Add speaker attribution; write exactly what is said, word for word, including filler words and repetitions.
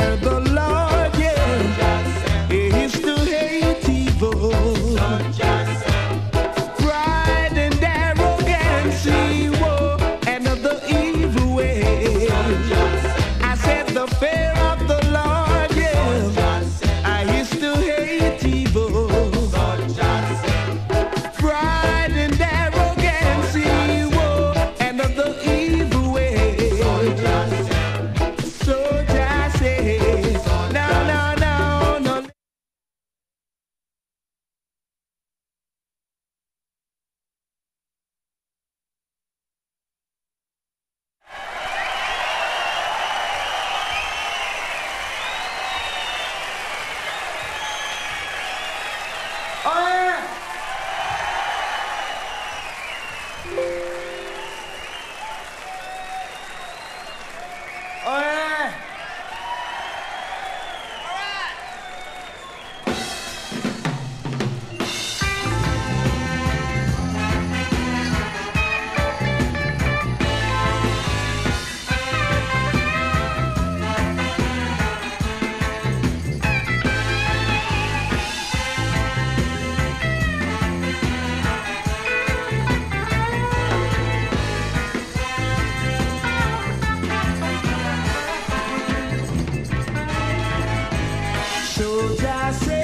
Speaker 1: the Lord, yeah, He is to hate evil. Pride and arrogance, woe, and of the evil way. I said the fear of the Lord, yeah, I used to hate evil. Pride and arrogance, woe, and of the evil way. So just say, no, no, no, no. So just say